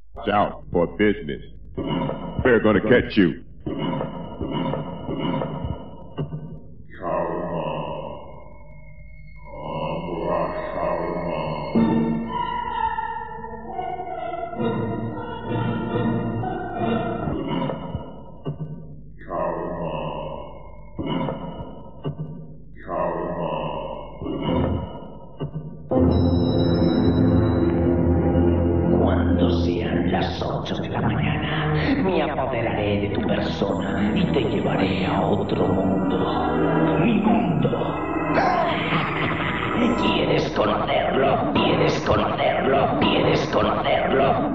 Watch out for business. We're gonna catch you. Cuando sean las 8 de la mañana, me apoderaré de tu persona y te llevaré a otro mundo. Mi mundo. ¿Quieres conocerlo? ¿Quieres conocerlo? ¿Quieres conocerlo?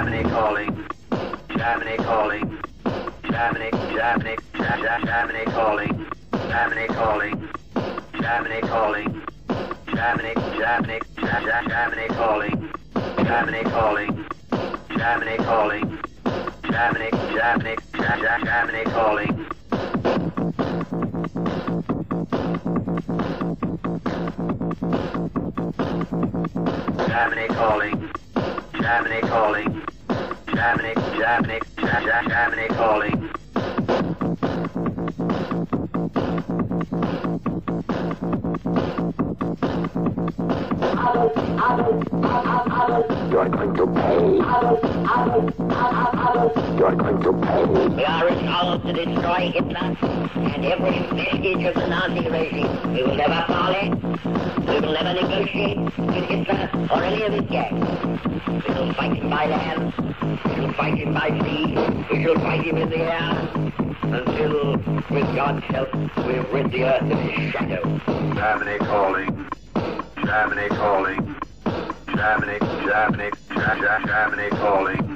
Germany calling. Germany calling. Germany, Germany, Germany calling. Germany calling. Germany calling. Germany, Germany, Germany calling. Germany calling. Germany calling. Germany, Germany, Germany calling. Germany calling. Germany calling. Germany, Germany, Germany calling. You're going to pay. You're going to pay. We are resolved to destroy Hitler and every vestige of the Nazi regime. We will never parley. We will never negotiate with Hitler or any of his gangs. We will fight him by land. We will fight him by sea. We shall fight him in the air until, with God's help, we have rid the earth of his shadow. Germany calling. Germany calling. Germany, Germany, Germany calling.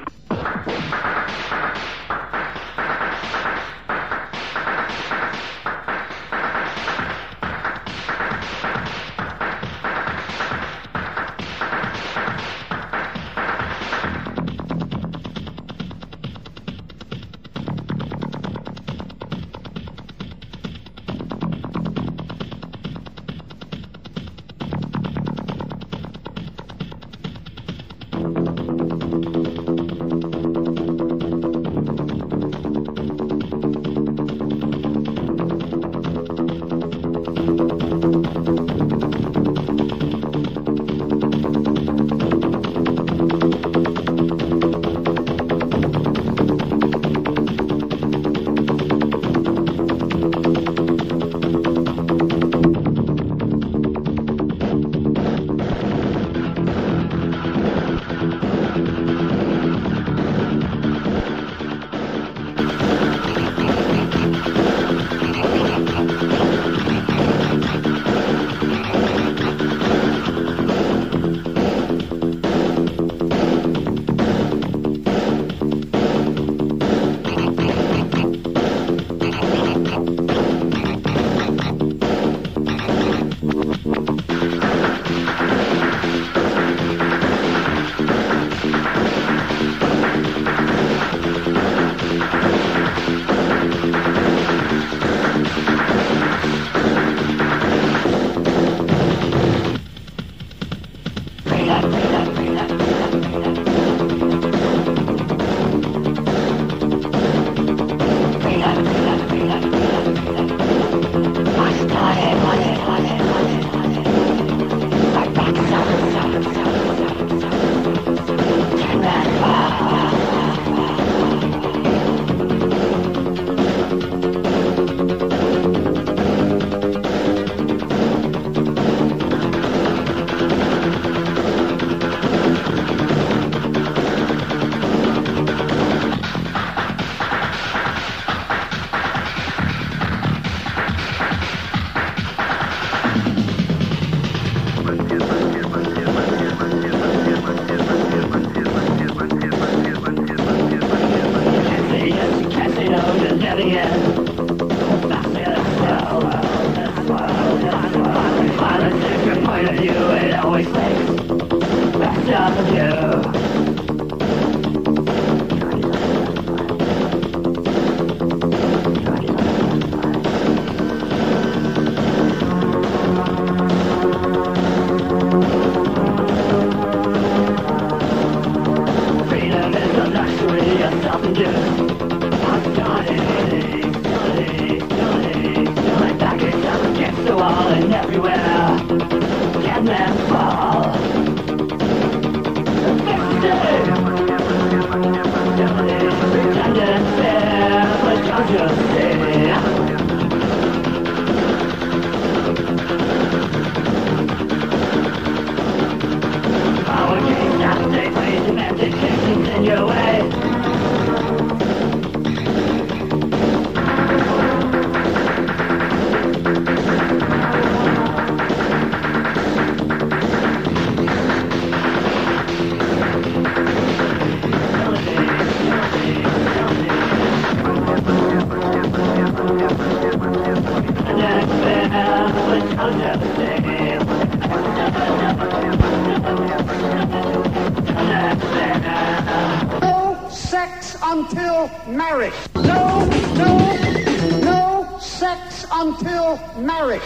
until marriage. No, no, no sex until marriage.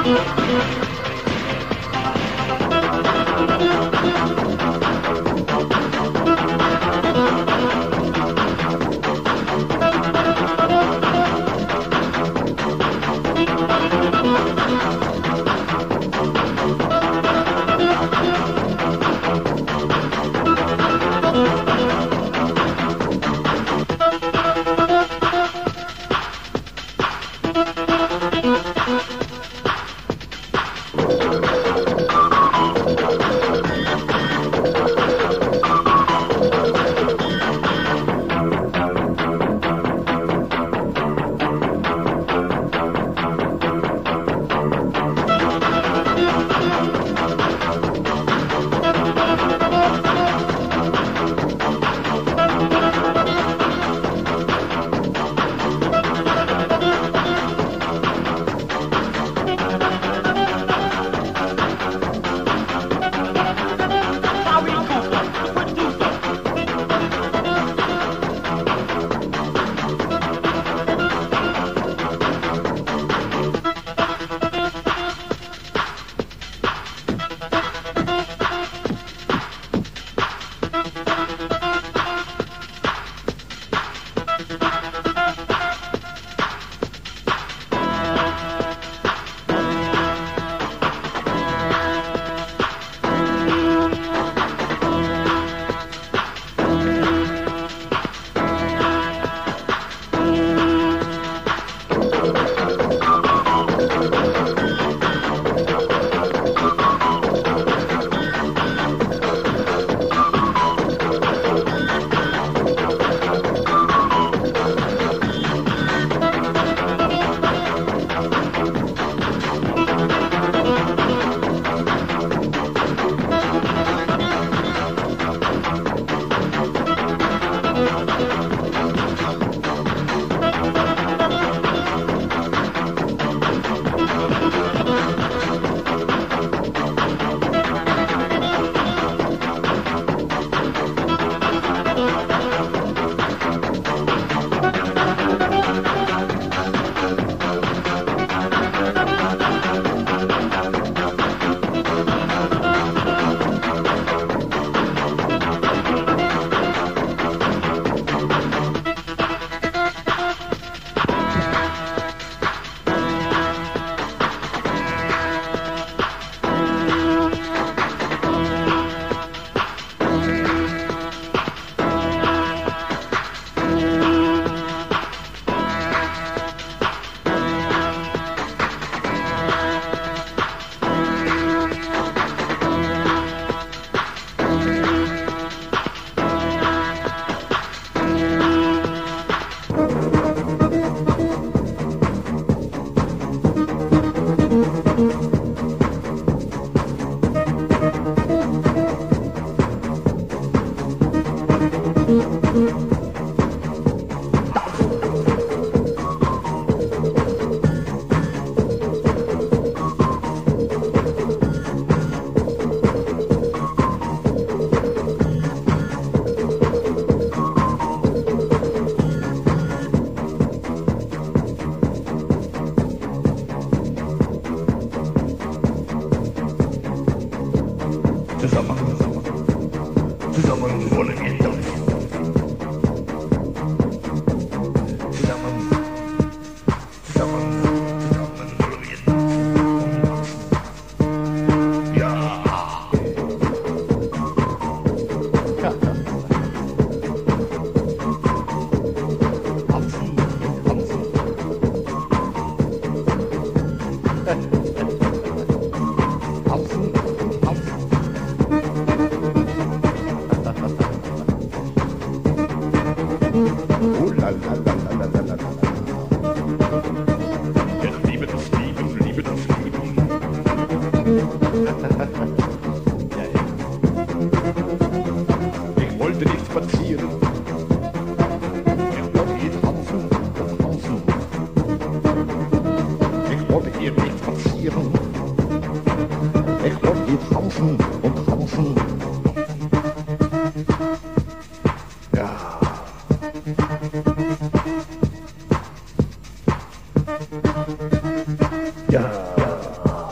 Ja.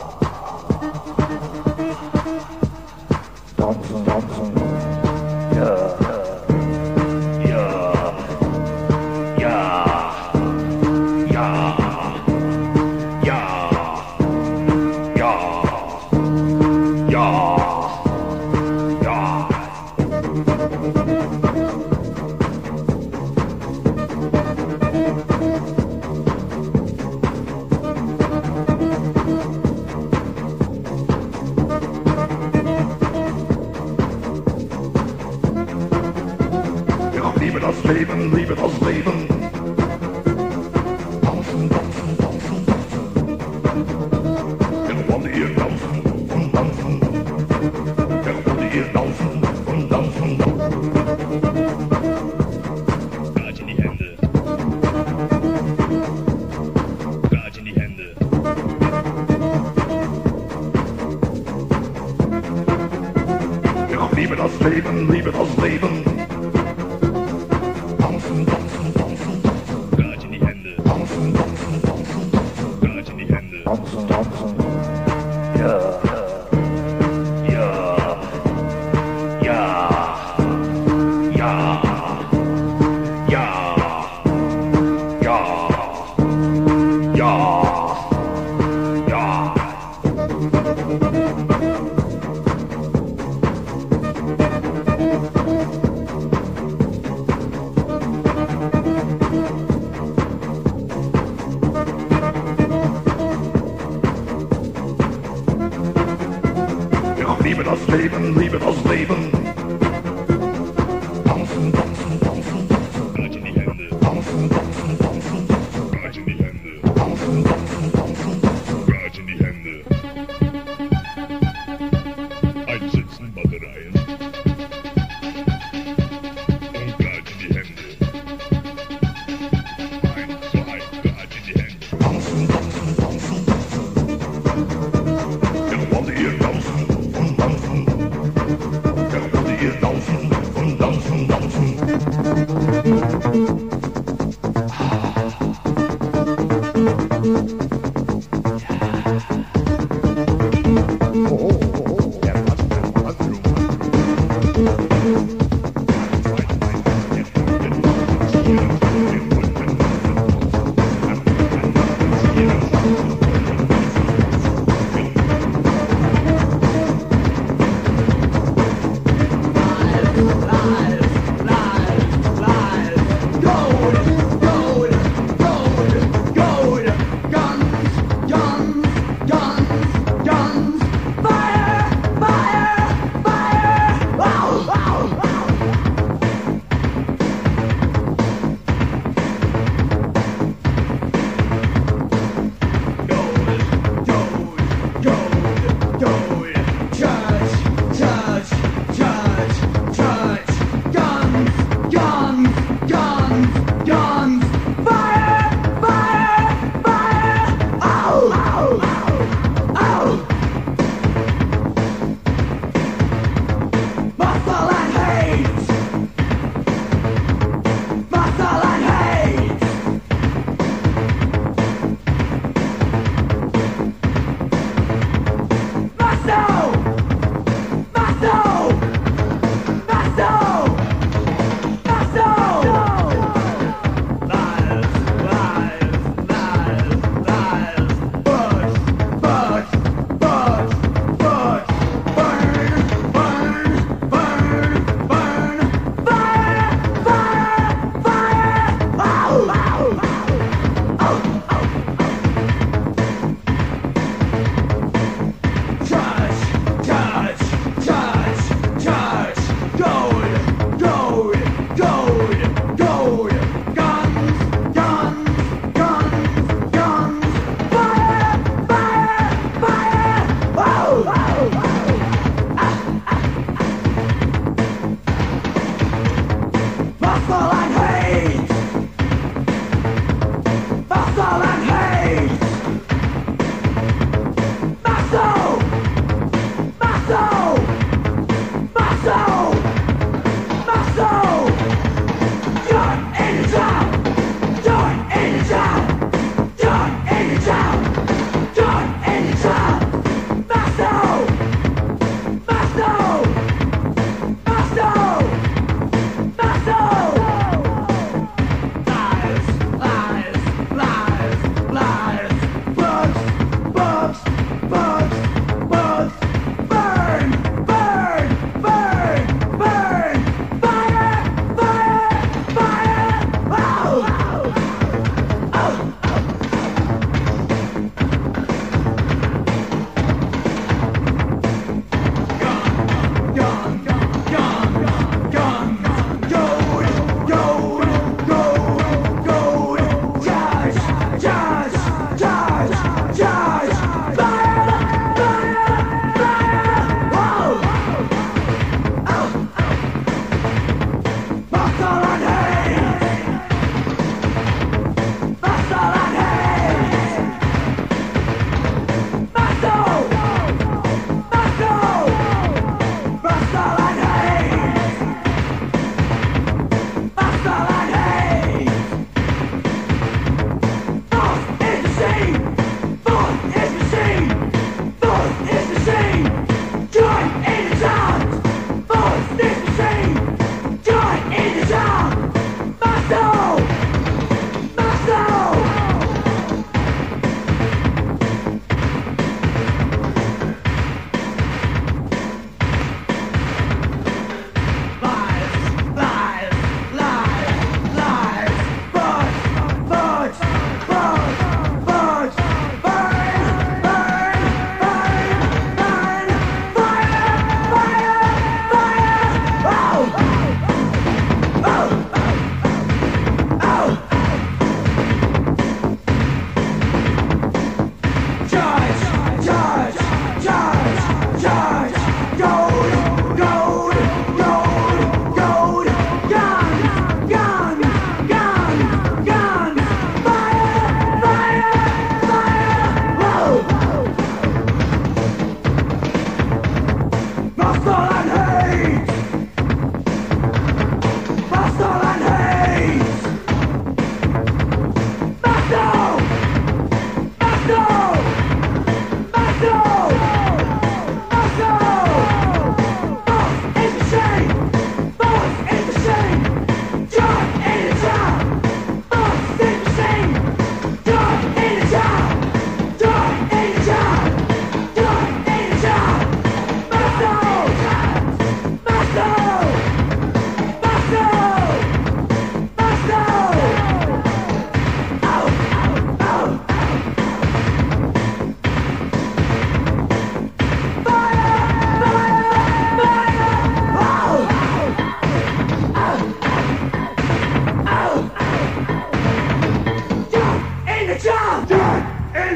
Leben, liebe das Leben. Tanzen, tanzen, tanzen, tanzen. Ich wollte ihr tanzen und tanzen. Ich wollte ihr tanzen und tanzen. Klatsch in die Hände. Klatsch in die Hände. Ich liebe das Leben, liebe das Leben. Tanzen, tanzen, tanzen, tanzen. Klatsch in die Hände. Tanzen, tanzen, tanzen, tanzen. Klatsch in die Hände. Tanzen, tanzen. Ja, ja, ja, ja, ja, ja, ja, ja. Ich liebe das Leben, liebe das Leben. Tanzen, tanzen, tanzen, tanzen. Klatsch in die Hände. Tanzen, tanzen, tanzen, tanzen. Klatsch in die Hände. Tanzen, tanzen, tanzen, tanzen. Klatsch in die Hände. Einsetzen, Batterien. Und Klatsch in die Hände. 1, 2, Klatsch in die Hände. Tanzen, tanzen, tanzen, tanzen. Ich wollte ihr tanzen und tanzen. Ich wollte ihr tanzen und tanzen, tanzen.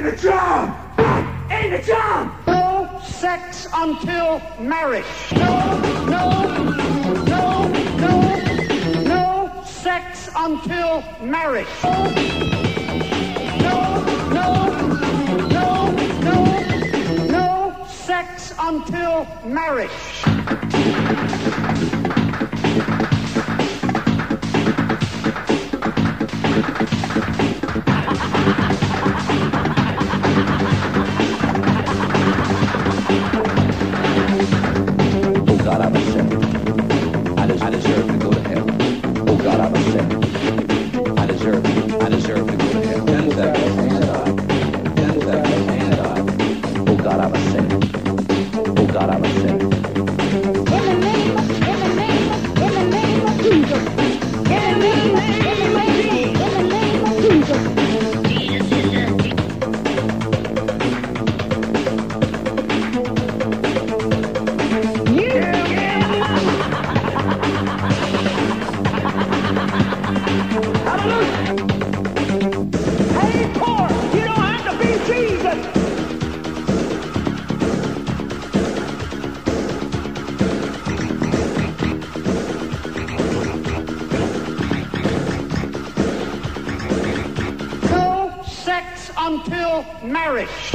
the job! In the job! No sex until marriage. No sex until marriage. No sex until marriage. Oh God, I'm a sinner. I deserve to go to hell. Oh God, I'm a sinner. I deserve to go to hell. Oh God, I'm a sinner. Oh God, I'm a sinner. Hey, poor, you don't have to be Jesus. No sex until marriage.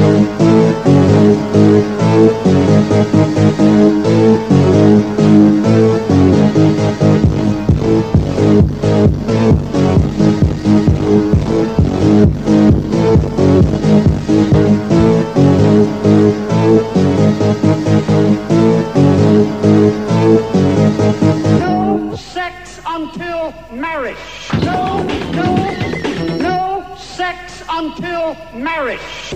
No sex until marriage. No sex until marriage.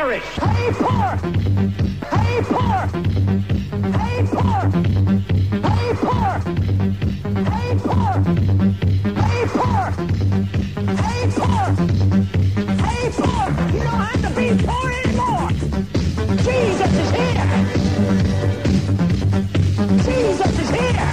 marriage. Hey, poor! Hey, poor! Hey, poor! Hey, poor! Hey, poor! Hey, poor! Hey, poor! Hey, poor! You don't have to be poor anymore. Jesus is here. Jesus is here.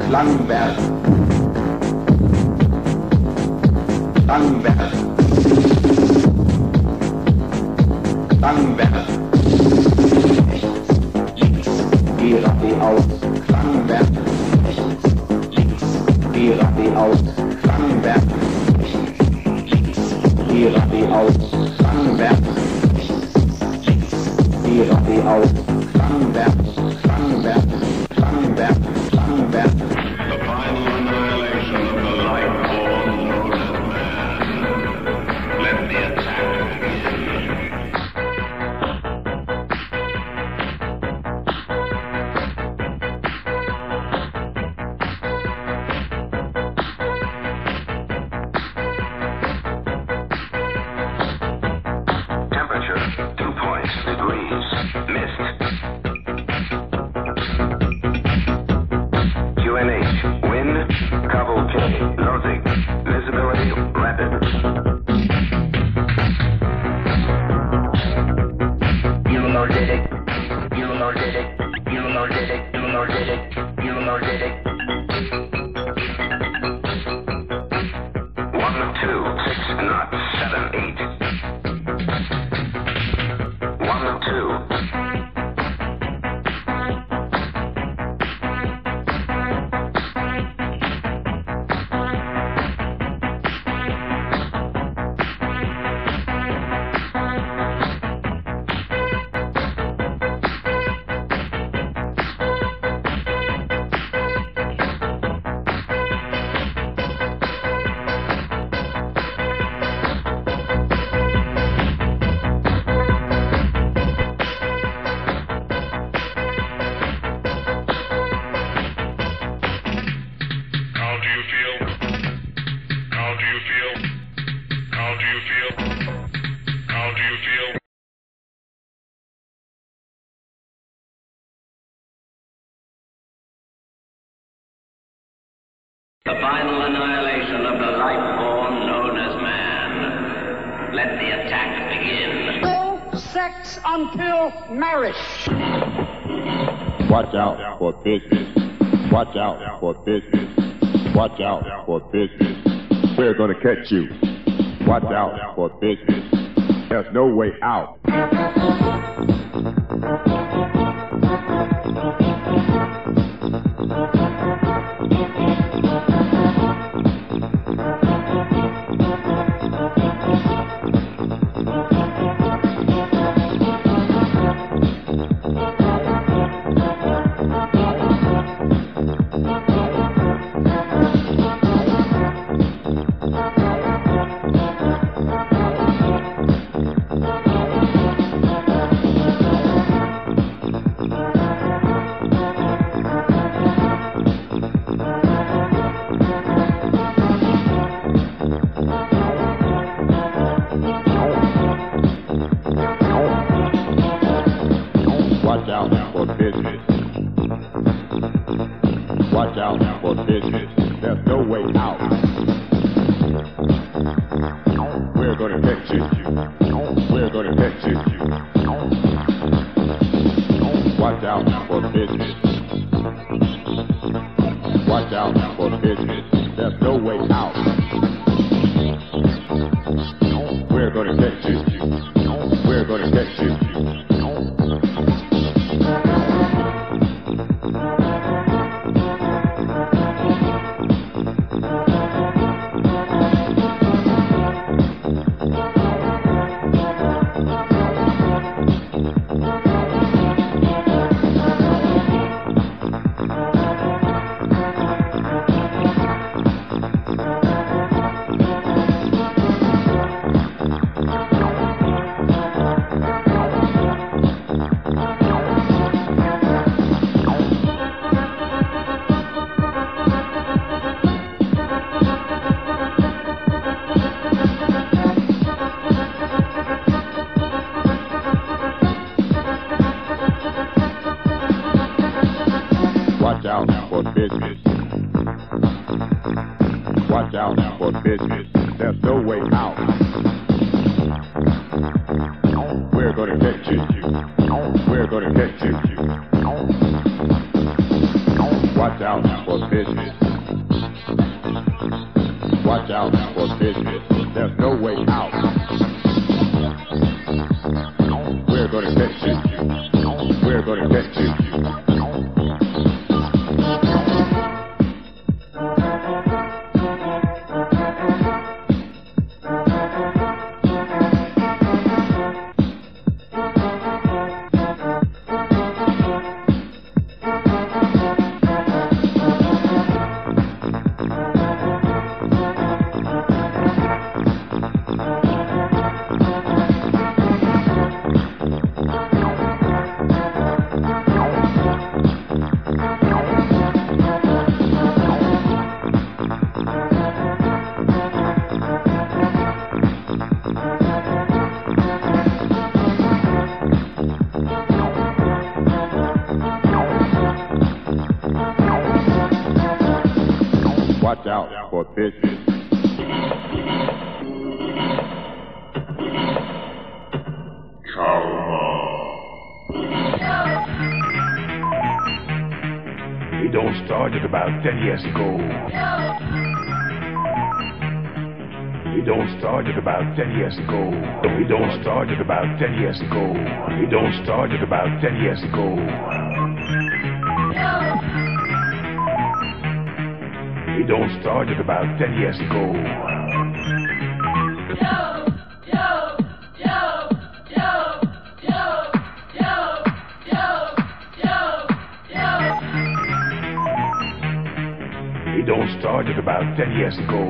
Langenberg, Langenberg, Langenberg, links, geradeaus, Langenberg, links, geradeaus, Langenberg, links, geradeaus, Langenberg, links, geradeaus, Langenberg, Langenberg, Langenberg, Langenberg. The final annihilation of the life form known as man. Let the attack begin. Temperature 2 degrees. Mist. QNH. Wind. Cavalcade. Northing. Visibility rapid. Euromorditic. Euromorditic. Euromorditic. Euromorditic. Euromorditic. 1, 2, 6 knots, 7, 8. 1, 2. How do you feel? How do you feel? How do you feel? How do you feel? The final annihilation of the life form known as man. Let the attack begin. No sex until marriage. Watch out for business. Watch out for business. Watch out for business. We're gonna catch you. Watch out for business. There's no way out. Watch out for business. Watch out for business. There's no way out. We're gonna catch you. We're gonna catch you. Watch out for business. Watch out for business. There's no way out. We're gonna catch you. We're gonna catch you. Watch out for business. Watch out for business. There's no way out. We're gonna catch you. We're gonna catch you. Watch out for business. Watch out for business. There's no way out. We're gonna catch you. We're gonna catch you. Watch out for business. It don't started about 10 years ago. It don't started about 10 years ago. It don't started about 10 years ago. It don't started about 10 years ago. It don't started about 10 years ago. It don't started about 10 years ago.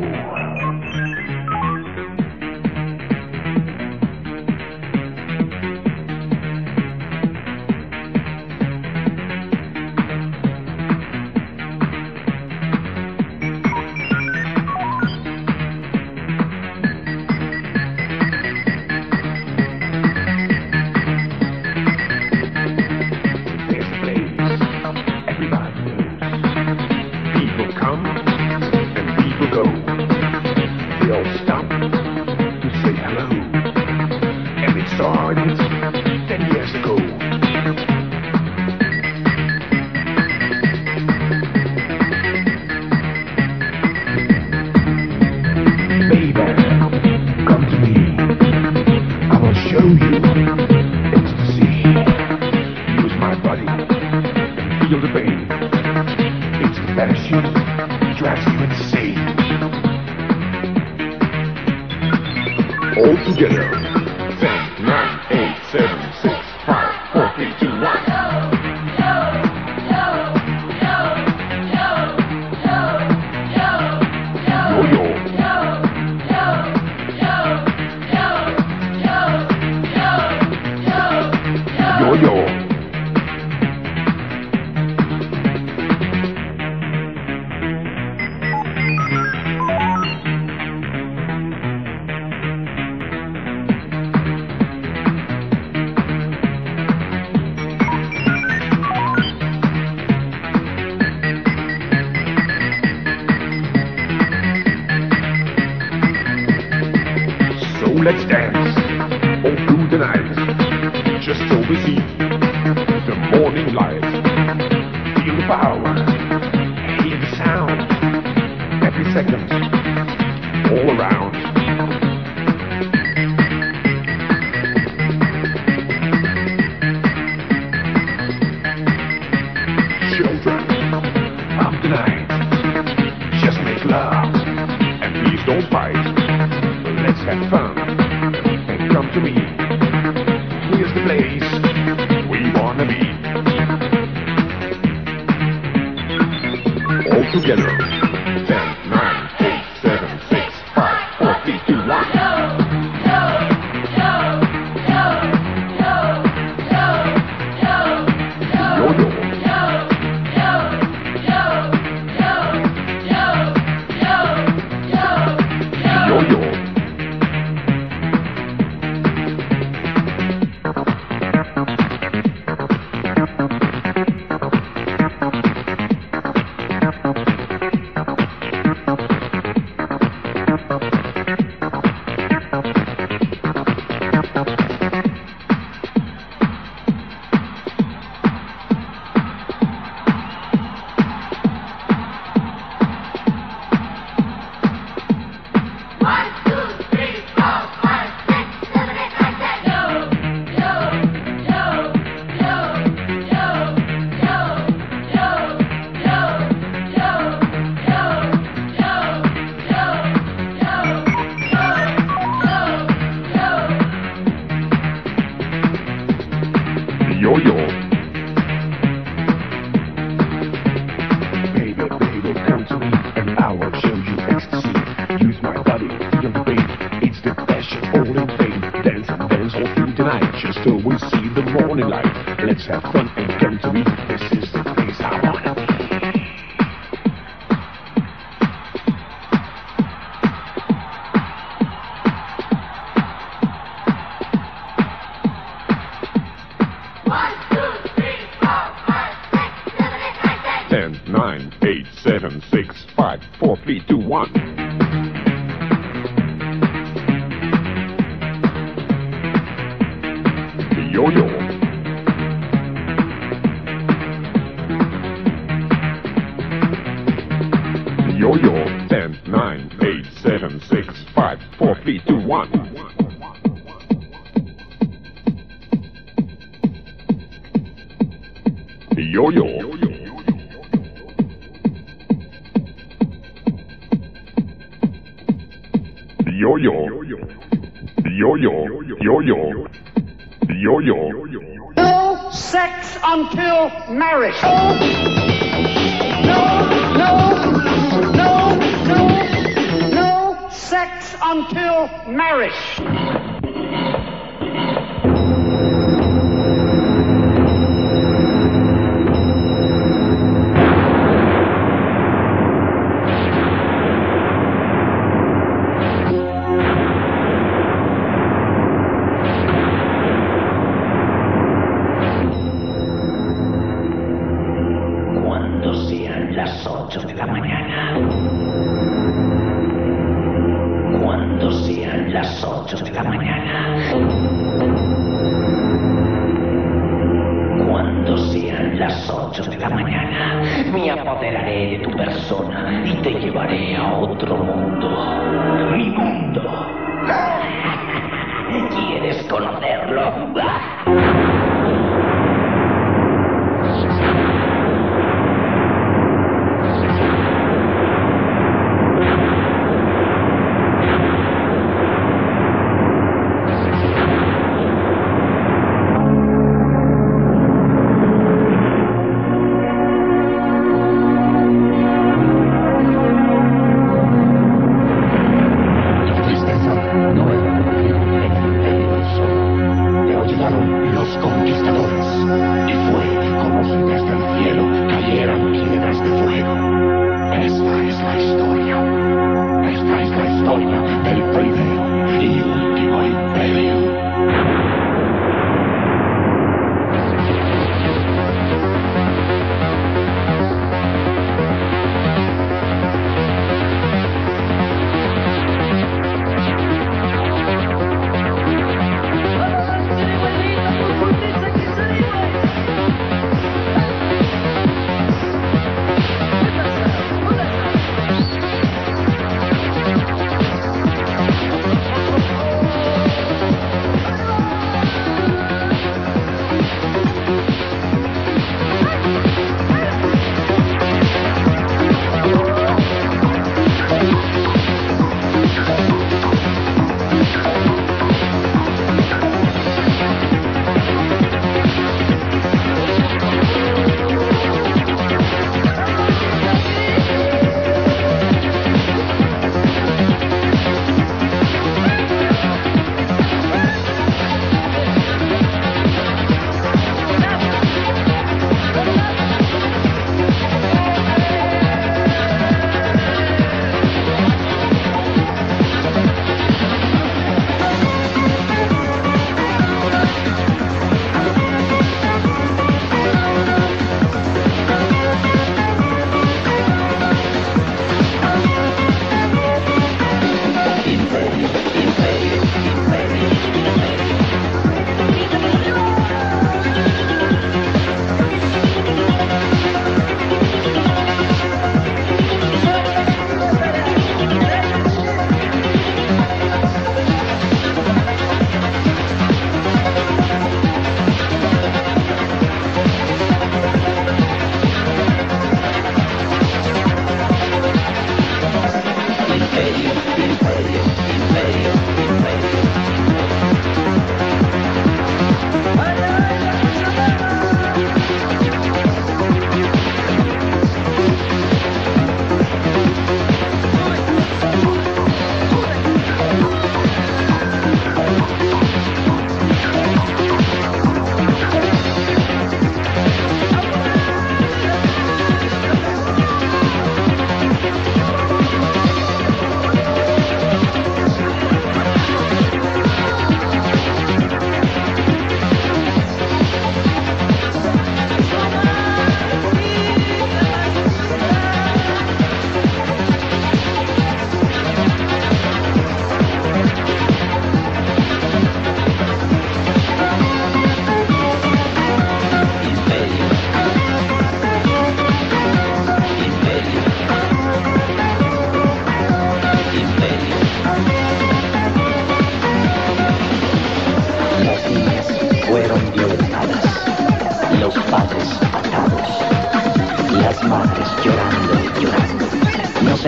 All together. 10, 9, 8, 7, 6, 5, 4, 3, 2, 1. Yo-yo. Let's dance all through the night, just so we see the morning light. Feel the power, hear the sound, every second, all around. Children of the night, just make love and please don't fight. Let's have fun. Come to me, here's the place we wanna be. All together. 10, 9, 8, 7, 6, 5, 4, 3, 2, 1. till we see the morning light. Let's have fun and come to eat. This is the place I wanna be. Ten, 9, 8, 7, 6, 5, 4, 3, 2, 1. Yo-yo. Yo-yo. 10, 9, 8, 7, 6, 5, 4, 3, 2, 1. Yo-yo. Yo-yo. Yo-yo. Yo-yo. Yo-yo. No sex until marriage. No sex until marriage. Cuando sean las 8 de la mañana. Cuando sean las 8 de la mañana. Cuando sean las 8 de la mañana, me apoderaré de tu persona y te llevaré a otro mundo. Mi mundo. ¿Quieres conocerlo? La tristeza no es lo que te ayudaron los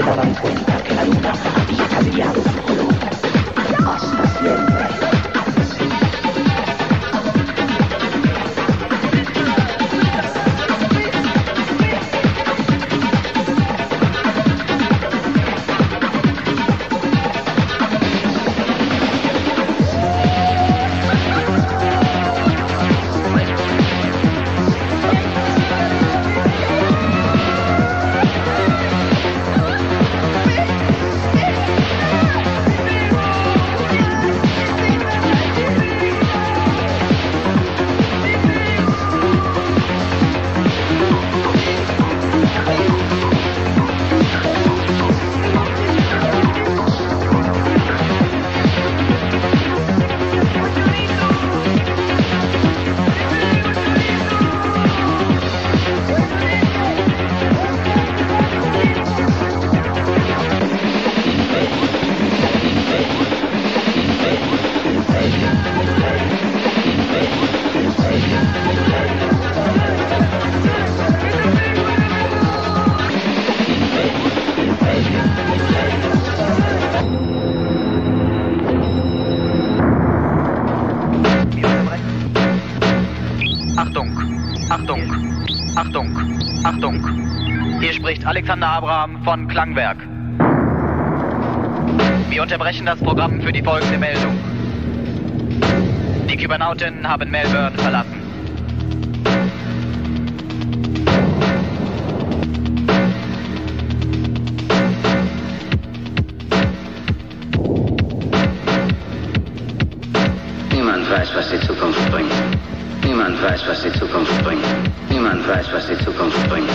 me he dado cuenta que la luna había cambiado su color. Hasta siempre. Achtung! Hier spricht Alexander Abraham von Klangwerk. Wir unterbrechen das Programm für die folgende Meldung. Die Kybernauten haben Melbourne verlassen. Niemand weiß, was die Zukunft bringt. Niemand weiß, was die Zukunft bringt. Niemand weiß, was die Zukunft bringt.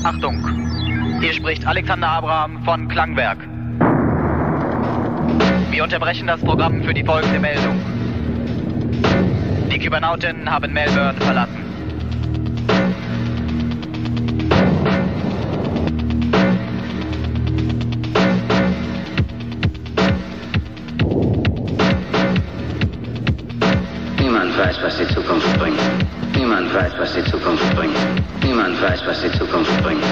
Achtung, hier spricht Alexander Abraham von Klangwerk. Wir unterbrechen das Programm für die folgende Meldung. Die Kybernauten haben Melbourne verlassen. Niemand weiß, was die Zukunft bringt. Niemand weiß, was die Zukunft bringt. Niemand weiß, was die Zukunft bringt.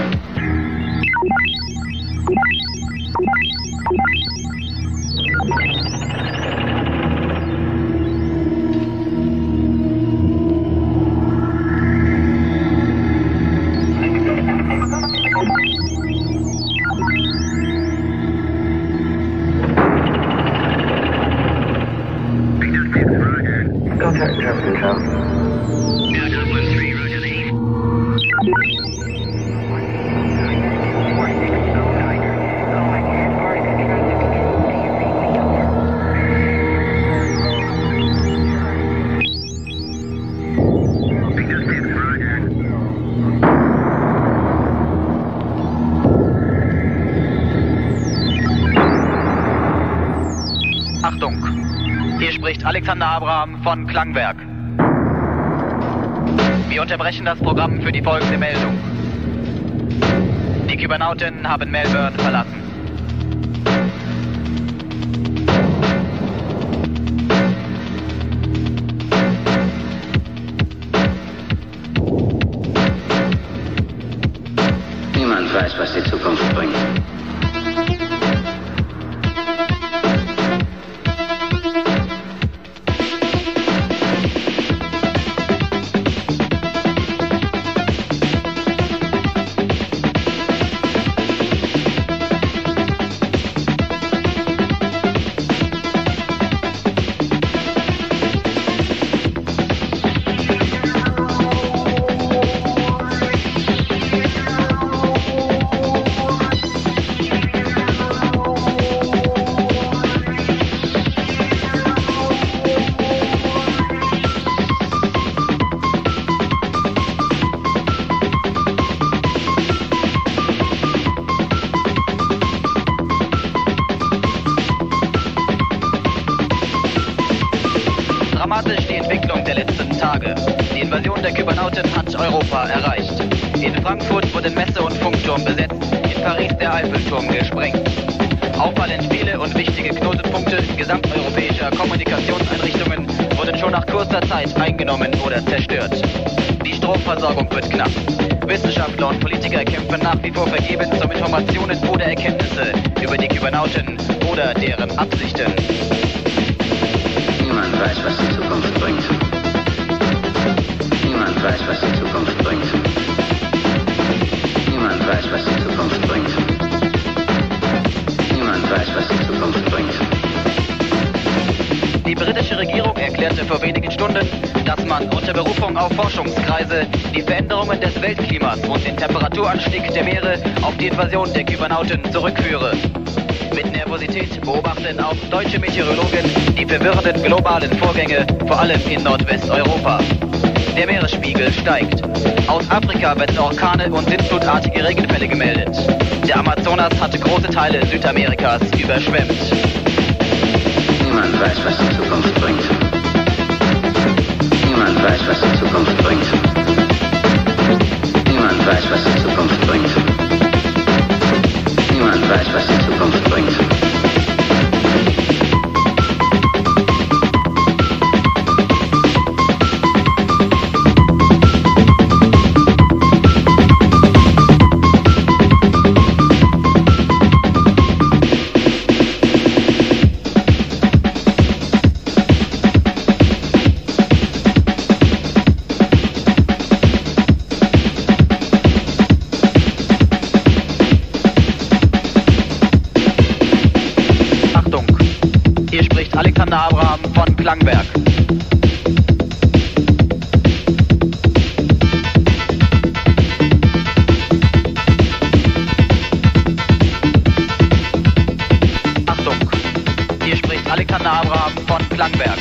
Achtung, hier spricht Alexander Abraham von Klangwerk. Wir unterbrechen das Programm für die folgende Meldung. Die Kybernauten haben Melbourne verlassen. Niemand weiß, was die Zukunft bringt. Dramatisch die Entwicklung der letzten Tage. Die Invasion der Kybernauten hat Europa erreicht. In Frankfurt wurde Messe- und Funkturm besetzt, in Paris der Eiffelturm gesprengt. Auffallend viele und wichtige Knotenpunkte gesamteuropäischer Kommunikationseinrichtungen wurden schon nach kurzer Zeit eingenommen oder zerstört. Die Stromversorgung wird knapp. Wissenschaftler und Politiker kämpfen nach wie vor vergebens um Informationen oder Erkenntnisse über die Kybernauten oder deren Absichten. Niemand weiß, was die Zukunft bringt. Niemand weiß, was die Zukunft bringt. Niemand weiß, was die Zukunft bringt. Niemand weiß, was die Zukunft bringt. Die britische Regierung erklärte vor wenigen Stunden, dass man unter Berufung auf Forschungskreise die Veränderungen des Weltklimas und den Temperaturanstieg der Meere auf die Invasion der Kybernauten zurückführe. Mit Nervosität beobachten auch deutsche Meteorologen die verwirrenden globalen Vorgänge, vor allem in Nordwesteuropa. Der Meeresspiegel steigt. Aus Afrika werden Orkane und sintflutartige Regenfälle gemeldet. Der Amazonas hatte große Teile Südamerikas überschwemmt. Niemand weiß, was die Zukunft bringt. Niemand weiß, was die Zukunft bringt. Niemand weiß, was die Zukunft bringt. Niemand weiß, was die Zukunft bringt. Alexander Abraham von Klangwerk. Achtung, hier spricht Alexander Abraham von Klangwerk.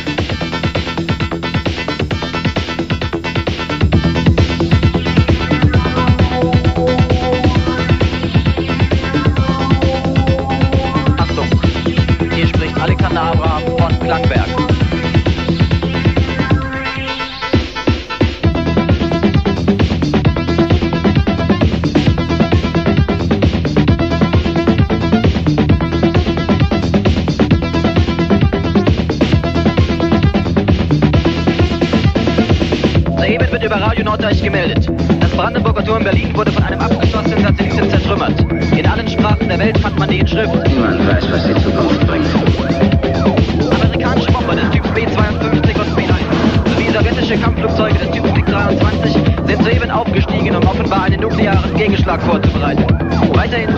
Norddeich gemeldet. Das Brandenburger Tor in Berlin wurde von einem abgeschossenen Satelliten zertrümmert. In allen Sprachen der Welt fand man die Inschrift. Niemand weiß, was die Zukunft bringt. Amerikanische Bomber des Typs B-52 und B-1 sowie sowjetische Kampfflugzeuge des Typs MiG-23 sind soeben aufgestiegen, um offenbar einen nuklearen Gegenschlag vorzubereiten. Weiterhin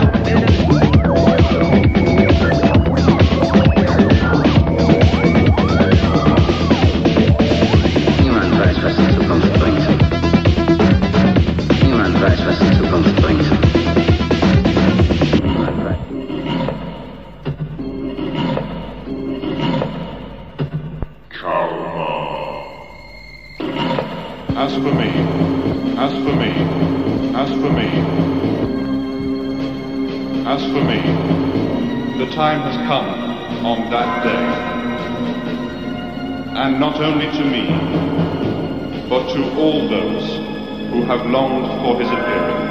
Niemand weiß, was die Zukunft bringt. Niemand weiß, was die Zukunft bringt. Niemand weiß. As for me, as for me, as for me, as for me, the time has come on that day, and not only to me, but to all those who have longed for his appearing.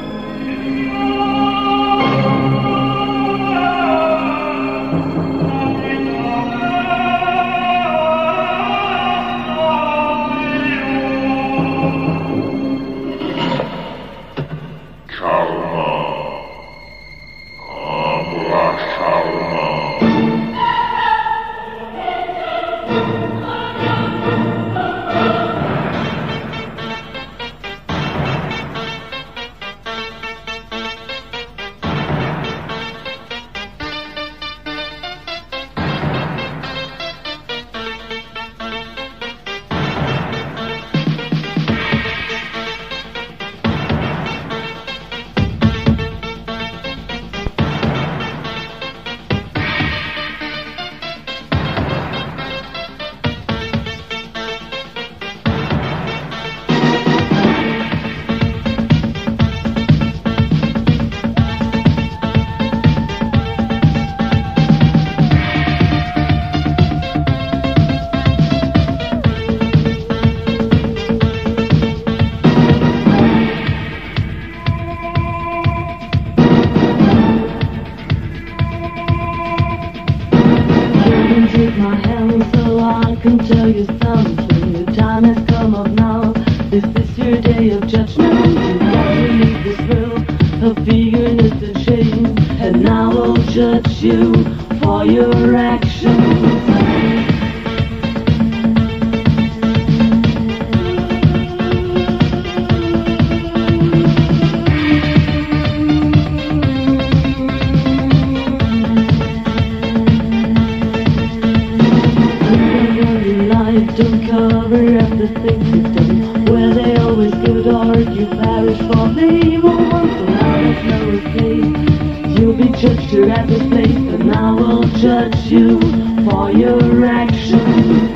Take my hand so I can tell you something. The time has come up now. This is your day of judgment. You got to leave this world of eagerness and shame, and now I'll judge you for your actions. Don't cover up the things you've done. Where they always could argue, perish for the evil ones. So now there's no escape. You'll be judged here at this place, and now I'll judge you for your actions.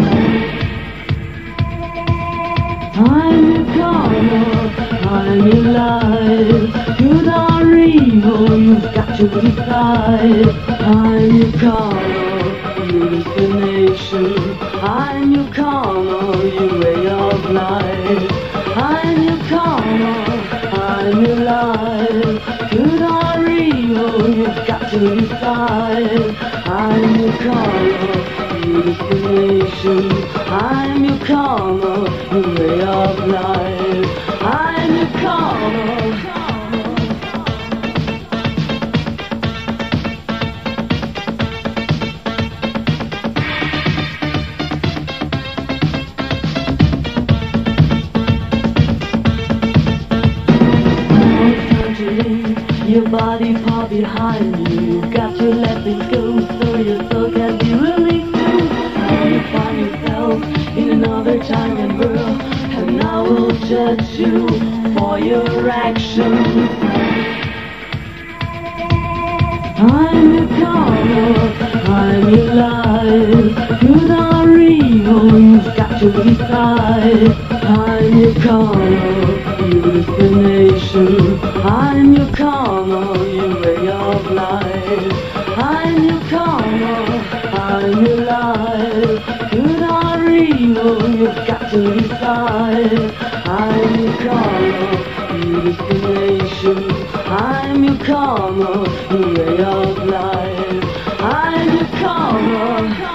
I'm your karma, I'm your life. Good or evil, you've got to decide. I'm your karma, your destination. I'm your karma, your way of life. I'm your karma, I'm your life. Good or evil, you've got to decide. I'm your karma, your destination. I'm your karma, your way of life. I'm your karma. Your body far behind you. You've got to let things go so your soul can be released too. And you find yourself in another time and world, and now we'll judge you for your actions. I'm your karma, I'm your life. Good or evil, you've got to decide. I'm your karma, your destination. I'm your karma, your way of life. I'm your karma, I'm your life. Good or evil, you've got to decide. I'm your karma, your destination. I'm your karma, your way of life. I'm your karma.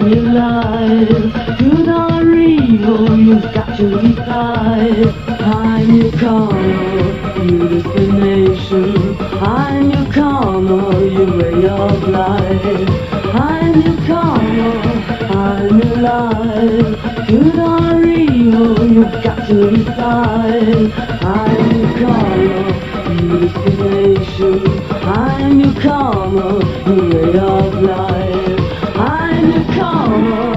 I'm your life. Good or evil, you've got to decide. I'm your karma, your destination. I'm your karma, your way of life. I'm your karma, I'm your life. Good or evil, you've got to decide. I'm your karma, your destination. I'm your karma, your way of life. I'm your karma.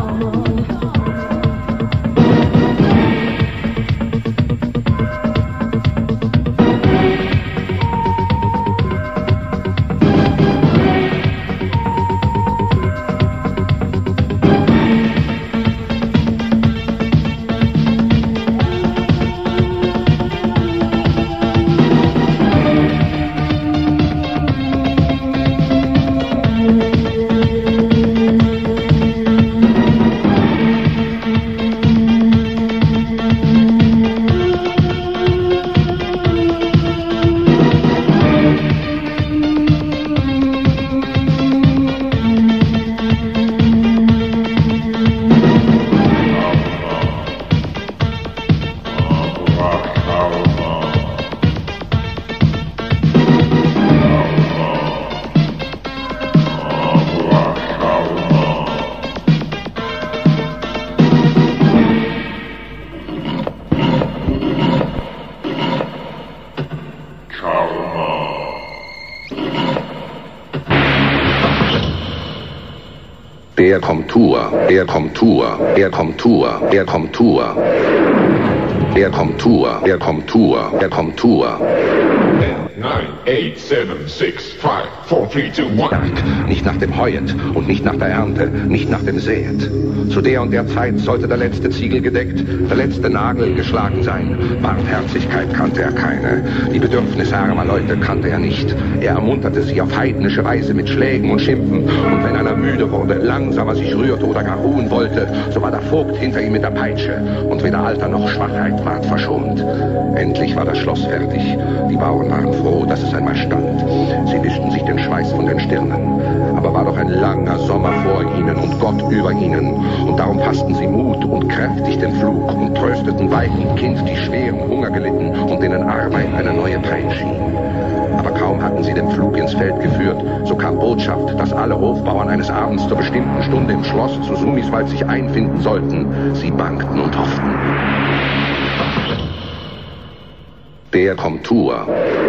Er kommt Tour, er kommt Tour, er kommt Tour, er kommt Tour. Er kommt Tour, er kommt Tour, er kommt Tour. 9, 8, 7, 6, 5, 4, 3, 2, 1. Nicht nach dem Heuet und nicht nach der Ernte, nicht nach dem Säet. Zu der und der Zeit sollte der letzte Ziegel gedeckt, der letzte Nagel geschlagen sein. Barmherzigkeit kannte er keine, die Bedürfnisse armer Leute kannte er nicht. Er ermunterte sie auf heidnische Weise mit Schlägen und Schimpfen. Und wenn einer müde wurde, langsamer sich rührte oder gar ruhen wollte, so war der Vogt hinter ihm mit der Peitsche. Und weder Alter noch Schwachheit ward verschont. Endlich war das Schloss fertig. Die Bauern waren froh, dass es einmal stand. Sie wischten sich den Schweiß von den Stirnen. Aber war doch ein langer Sommer vor ihnen und Gott über ihnen. Und darum fassten sie Mut und kräftig den Flug und trösteten Weib und Kind, die schweren Hunger gelitten und denen Arbeit eine neue Pein schien. Aber kaum hatten sie den Flug ins Feld geführt, so kam Botschaft, dass alle Hofbauern eines Abends zur bestimmten Stunde im Schloss zu Sumiswald sich einfinden sollten. Sie bangten und hofften. Der kommt Tour.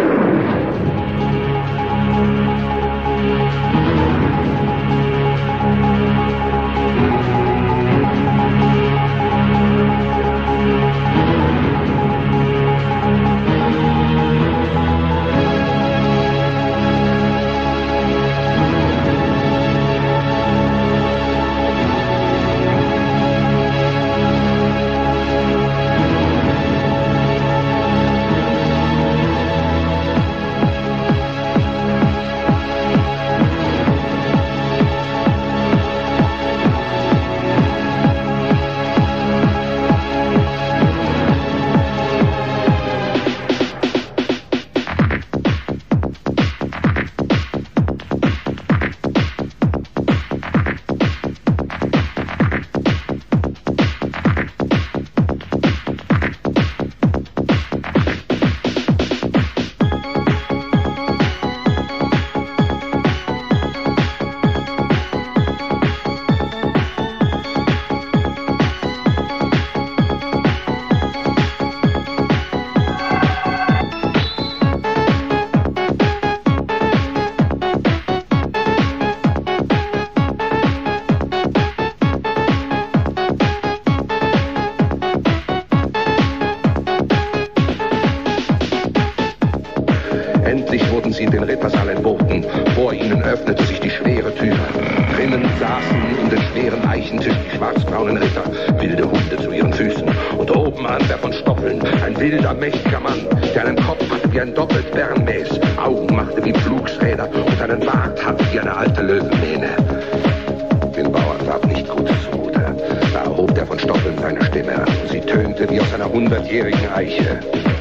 Endlich wurden sie in den Rittersaal entboten. Vor ihnen öffnete sich die schwere Tür. Drinnen saßen um den schweren Eichentisch die schwarzbraunen Ritter, wilde Hunde zu ihren Füßen. Und oben an der von Stoppeln, ein wilder, mächtiger Mann, der einen Kopf hatte wie ein doppelt Bärenmäß, Augen machte wie Pflugsräder und einen Bart hatte wie eine alte Löwenmähne. Den Bauern ward nicht gut zumute. Da erhob der von Stoppeln seine Stimme und sie tönte wie aus einer 100-jährigen Eiche.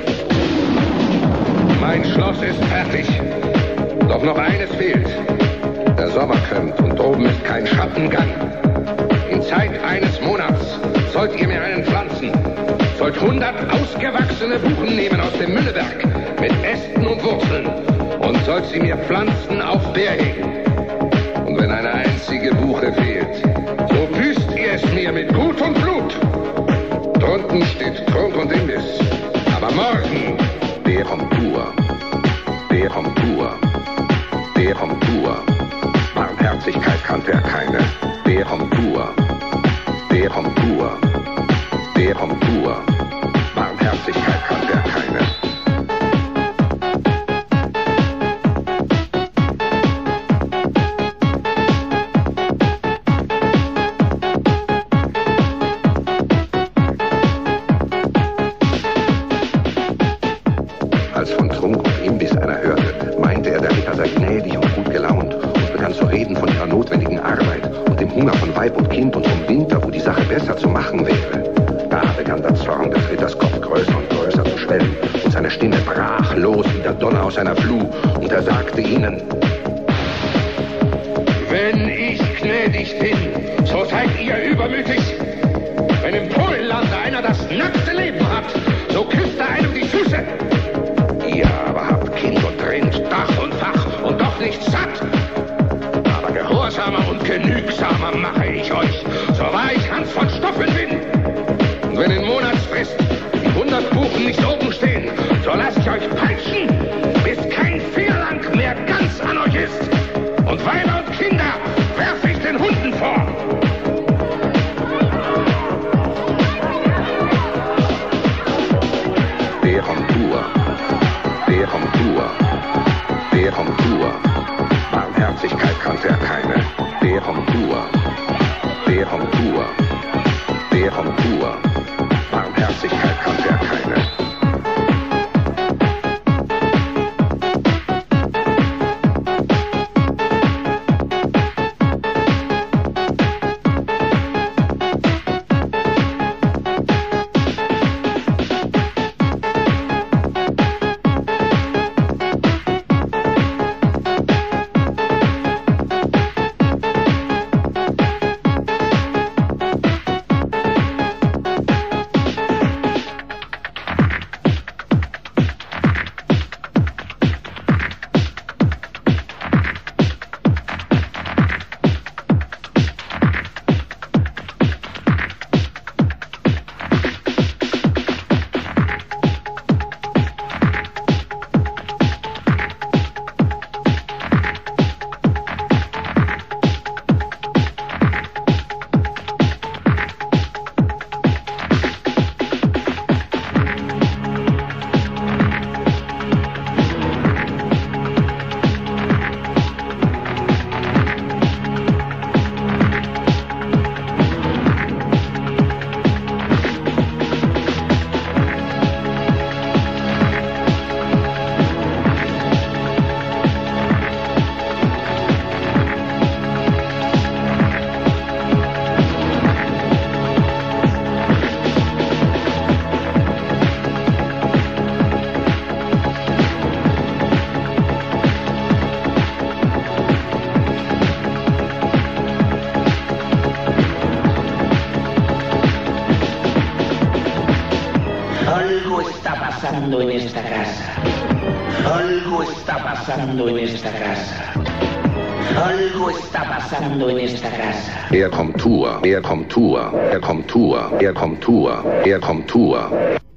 Mein Schloss ist fertig. Doch noch eines fehlt. Der Sommer kommt und oben ist kein Schattengang. sollt ihr mir einen pflanzen. Sollt 100 ausgewachsene Buchen nehmen aus dem Mülleberg mit Ästen und Wurzeln und sollt sie mir pflanzen auf Bärhegen. Und wenn eine einzige Buche fehlt, so büßt ihr es mir mit Gut und Blut. Drunten steht Trunk und Imbiss, aber morgen der vom Tour, der vom Tour, der vom Tour. Barmherzigkeit kannte er keine, der vom Tour, der vom Tour, der vom Tour. Barmherzigkeit kannte er keine. Als von Trunk und Imbiss einer hörte, meinte er, der Ritter sei gnädig und gut gelaunt und begann zu reden von ihrer notwendigen Arbeit und dem Hunger von Weib und Kind und vom Winter, wo die Sache besser zu machen wäre. Da begann der Zorn des Ritters Kopf größer und größer zu schwellen und seine Stimme brach los wie der Donner aus einer Fluh und er sagte ihnen: Wenn ich gnädig bin, so seid ihr übermütig. Wenn im Polenlande einer das nackte Leben hat, so küsst er einem die Füße. Ihr aber habt Kind und Rind, Dach und Fach und doch nicht satt. Aber gehorsamer und genügsamer mache ich euch, so wahr ich Hans von Stoffeln bin. Und wenn in Monatsfrist die 100 Buchen nicht oben stehen, so lasst ich euch peitschen, bis kein Vierlang mehr ganz an euch ist. Und Weiber und Kinder werf ich den Hunden vor. Der vom Tour, der vom Tour, der vom Tour. Barmherzigkeit kannte er keine. Der vom Tour, der vom Tour, der vom Tour. Barmherzigkeit kannte er keine. pasando en esta casa. Algo está pasando en esta casa. Algo está pasando en esta casa. Er kommt Tour, er kommt Tour, er kommt Tour, er kommt Tour, er kommt Tour.